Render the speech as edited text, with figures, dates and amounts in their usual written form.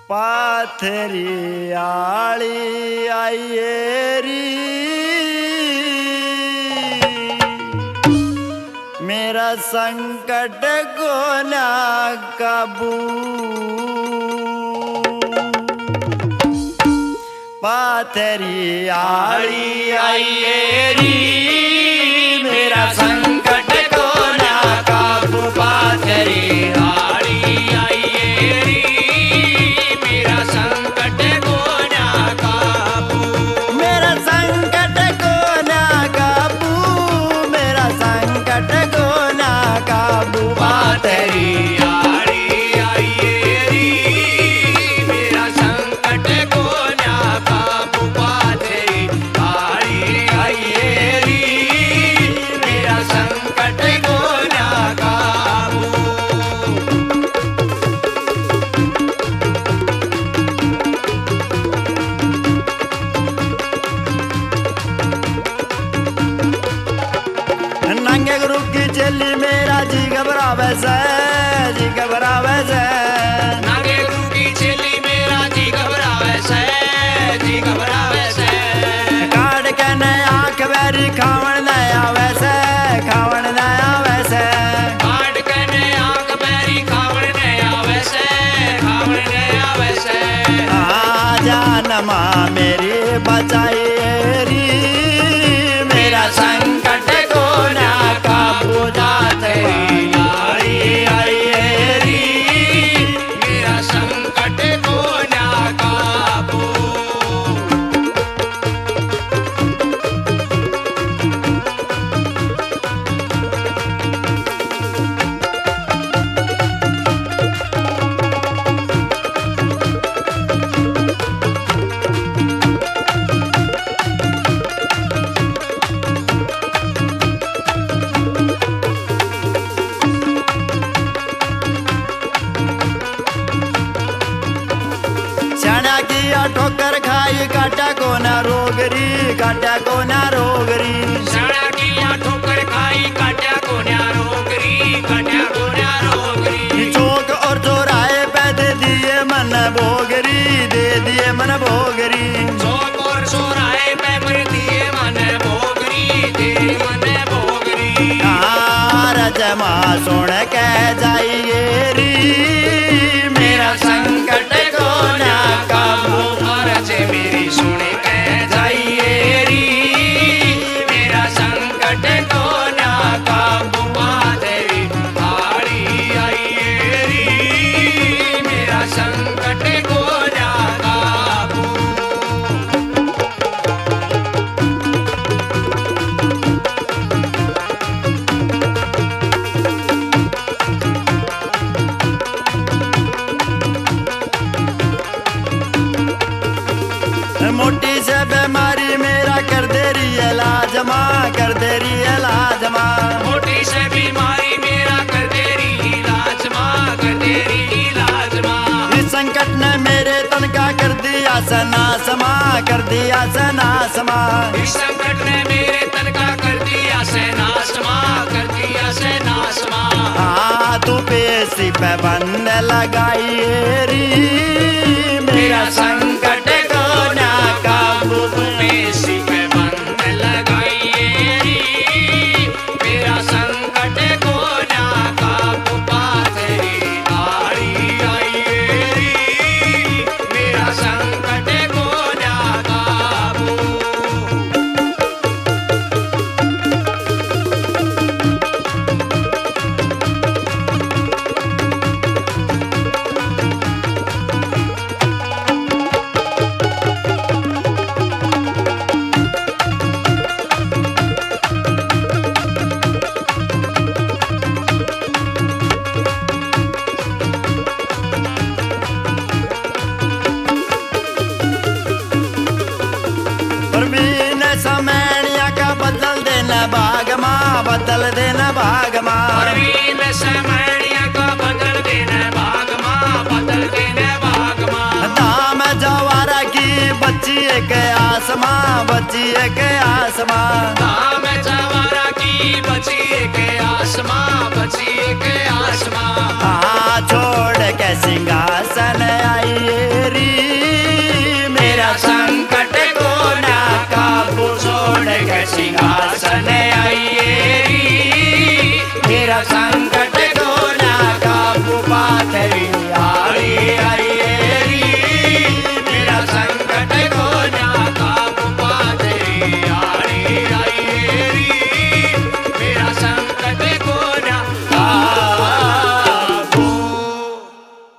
पाथरी आली आइएरी मेरा संकट को ना काबू। पाथरी आली आइएरी मेरा संकट को ना काबू। पाथरी आली आइएरी मेरा संकट को ना काबू। मेरा संकट को ना काबू। मेरा संकट को ना काबू। पाथरी आली आइएरी मेरा संकट को ना काबू। पाथरी आली आइएरी मेरा संकट को ना काबू। नंगे गुरु की चेली मेरा जी घबरावे से, जी घबरावे से। नागे गुरु की चेली मेरा जी घबरावे से, जी घबरावे से। काट के न आंख बैरी खावण न आवे से, खावण न आवे से। काट के ने आंख बैरी खावण ने आवे से, खावण ने आवे से। जान माँ मेरी बचाइएरी मेरा संकट को ना काबू। जाथरी आली आइएरी मेरा संकट को ना काबू। चना किया ठोकर खाई काटा को ना रोगरी, काटा को ना रोगरी। सड़ा किया ठोकर खाई काट्या को ना रोगरी, काट्या को ना रोगरी। चौक और चौराहे पे दे दिए मन भोगरी, दे दिए मन भोगरी। चौक और चौराहे पे मर दिए मन भोगरी, तेरी मन भोगरी। जमा सुन के जाइएरी मेरा संकट को ना काबू। अरज मेरी सुन के जाइएरी मेरा संकट को ना काबू। पाथरी आली आइएरी मेरा संकट को ना काबू। मोटी से बीमारी मेरा कर दे रही है लाजमा, कर दे रही है लाजमा। मोटी से बीमारी मेरा कर दे रही इलाज माँ, कर दे रही इलाज माँ। इस संकट ने मेरे तन का कर दिया सनासमा, कर दिया सनासमा। इस संकट ने मेरे तन का कर दिया सेनासमा, कर दिया सेनासमा। तू पेशी पे बंद लगाइएरी मेरा संकट को ना काबू। पेशी पे बंद लगाइएरी मेरा संकट को ना काबू। पाथरी आली आइएरी मेरा संकट को ना काबू। परवीन समैनिया का बदल देना भाग माँ, बदल देना भाग माँ। परवीन समैनिया का बदल देना भाग माँ, बदल देना भाग माँ। दाम जवारा की बच्ची एक आसमां, बच्ची एक आसमां। दाम जवारा की बची एक आसमां, बची एक आसमां। छोड़ के सिंहासन आइए सिंहासन